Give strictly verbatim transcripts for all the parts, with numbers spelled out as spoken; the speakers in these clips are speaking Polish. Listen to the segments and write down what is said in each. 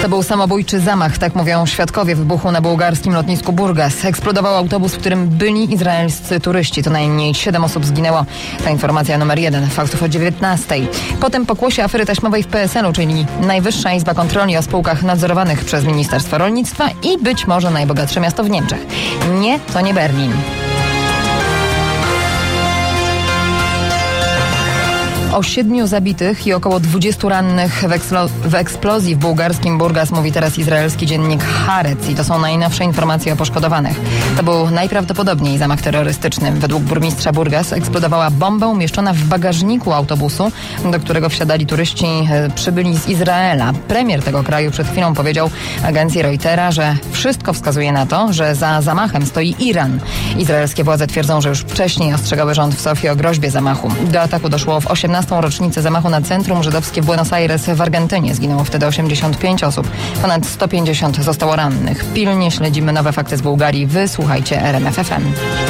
To był samobójczy zamach, tak mówią świadkowie wybuchu na bułgarskim lotnisku Burgas. Eksplodował autobus, w którym byli izraelscy turyści. To najmniej siedem osób zginęło. Ta informacja numer jeden, faktów o dziewiętnastej. Potem pokłosie afery taśmowej w P S L u, czyli Najwyższa Izba Kontroli o spółkach nadzorowanych przez Ministerstwo Rolnictwa i być może najbogatsze miasto w Niemczech. Nie, to nie Berlin. O siedmiu zabitych i około dwudziestu rannych w, ekslo- w eksplozji w bułgarskim Burgas mówi teraz izraelski dziennik Haaretz i to są najnowsze informacje o poszkodowanych. To był najprawdopodobniej zamach terrorystyczny. Według burmistrza Burgas eksplodowała bomba umieszczona w bagażniku autobusu, do którego wsiadali turyści e, przybyli z Izraela. Premier tego kraju przed chwilą powiedział agencji Reutera, że wszystko wskazuje na to, że za zamachem stoi Iran. Izraelskie władze twierdzą, że już wcześniej ostrzegały rząd w Sofii o groźbie zamachu. Do ataku doszło w osiemnastą rocznicę zamachu na centrum żydowskie w Buenos Aires w Argentynie. Zginęło wtedy osiemdziesiąt pięć osób. Ponad sto pięćdziesiąt zostało rannych. Pilnie śledzimy nowe fakty z Bułgarii. Wysłuchajcie R M F F M.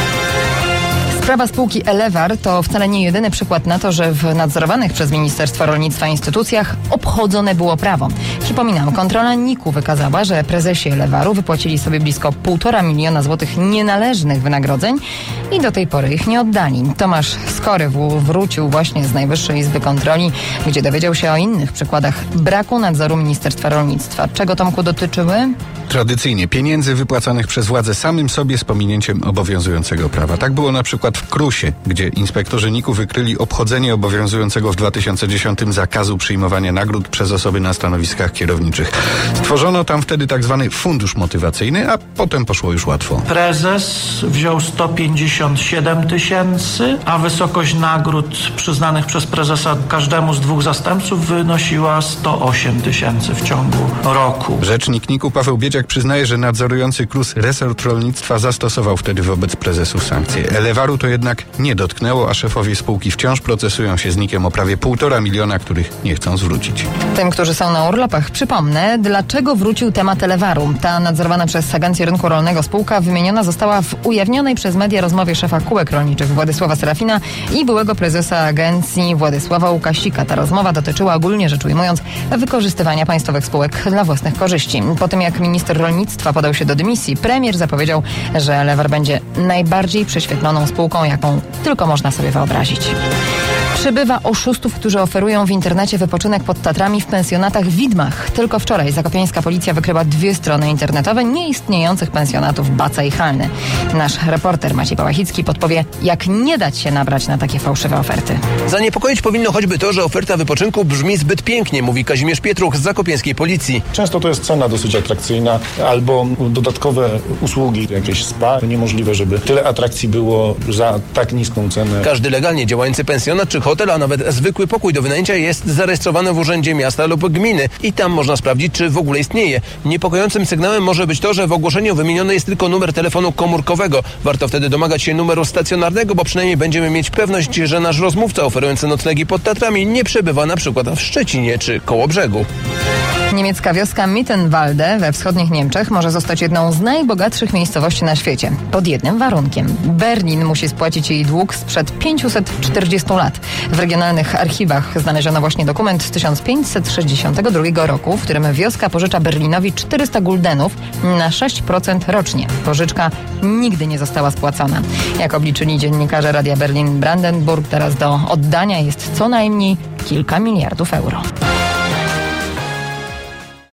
Sprawa spółki Elevar to wcale nie jedyny przykład na to, że w nadzorowanych przez Ministerstwo Rolnictwa instytucjach obchodzone było prawo. Przypominam, kontrola N I K u wykazała, że prezesi Elevaru wypłacili sobie blisko półtora miliona złotych nienależnych wynagrodzeń i do tej pory ich nie oddali. Tomasz Skory w- wrócił właśnie z Najwyższej Izby Kontroli, gdzie dowiedział się o innych przykładach braku nadzoru Ministerstwa Rolnictwa. Czego, Tomku, dotyczyły? Tradycyjnie pieniędzy wypłacanych przez władze samym sobie z pominięciem obowiązującego prawa. Tak było na przykład w Krusie, gdzie inspektorzy N I K u wykryli obchodzenie obowiązującego w dwa tysiące dziesiątym zakazu przyjmowania nagród przez osoby na stanowiskach kierowniczych. Stworzono tam wtedy tak zwany fundusz motywacyjny, a potem poszło już łatwo. Prezes wziął sto pięćdziesiąt siedem tysięcy, a wysokość nagród przyznanych przez prezesa każdemu z dwóch zastępców wynosiła sto osiem tysięcy w ciągu roku. Rzecznik N I K u Paweł Biedziak przyznaje, że nadzorujący KRUS resort rolnictwa zastosował wtedy wobec prezesów sankcje. Elevaru to jednak nie dotknęło, a szefowie spółki wciąż procesują się z N I K em o prawie półtora miliona, których nie chcą zwrócić. Tym, którzy są na urlopach, przypomnę, dlaczego wrócił temat Elevaru. Ta nadzorowana przez Agencję Rynku Rolnego spółka wymieniona została w ujawnionej przez media rozmowie szefa kółek rolniczych Władysława Serafina i byłego prezesa agencji Władysława Łukasika. Ta rozmowa dotyczyła, ogólnie rzecz ujmując, wykorzystywania państwowych spółek dla własnych korzyści. Po tym, jak minister rolnictwa podał się do dymisji, premier zapowiedział, że Elevar będzie najbardziej prześwietloną spółką, jaką tylko można sobie wyobrazić. Przybywa oszustów, którzy oferują w internecie wypoczynek pod Tatrami w pensjonatach w Widmach. Tylko wczoraj zakopiańska policja wykryła dwie strony internetowe nieistniejących pensjonatów Baca i Halny. Nasz reporter Maciej Pałachicki podpowie, jak nie dać się nabrać na takie fałszywe oferty. Zaniepokoić powinno choćby to, że oferta wypoczynku brzmi zbyt pięknie, mówi Kazimierz Pietruch z zakopiańskiej policji. Często to jest cena dosyć atrakcyjna albo dodatkowe usługi, jakieś spa. Niemożliwe, żeby tyle atrakcji było za tak niską cenę. Każdy legalnie działający pensjonat czy hotel, a nawet zwykły pokój do wynajęcia jest zarejestrowany w urzędzie miasta lub gminy i tam można sprawdzić, czy w ogóle istnieje. Niepokojącym sygnałem może być to, że w ogłoszeniu wymieniony jest tylko numer telefonu komórkowego. Warto wtedy domagać się numeru stacjonarnego, bo przynajmniej będziemy mieć pewność, że nasz rozmówca oferujący noclegi pod Tatrami nie przebywa na przykład w Szczecinie czy Kołobrzegu. Niemiecka wioska Mittenwalde we wschodnich Niemczech może zostać jedną z najbogatszych miejscowości na świecie. Pod jednym warunkiem. Berlin musi spłacić jej dług sprzed pięćset czterdziestu lat. W regionalnych archiwach znaleziono właśnie dokument z tysiąc pięćset sześćdziesiątego drugiego roku, w którym wioska pożycza Berlinowi czterysta guldenów na sześć procent rocznie. Pożyczka nigdy nie została spłacona. Jak obliczyli dziennikarze Radia Berlin Brandenburg, teraz do oddania jest co najmniej kilka miliardów euro.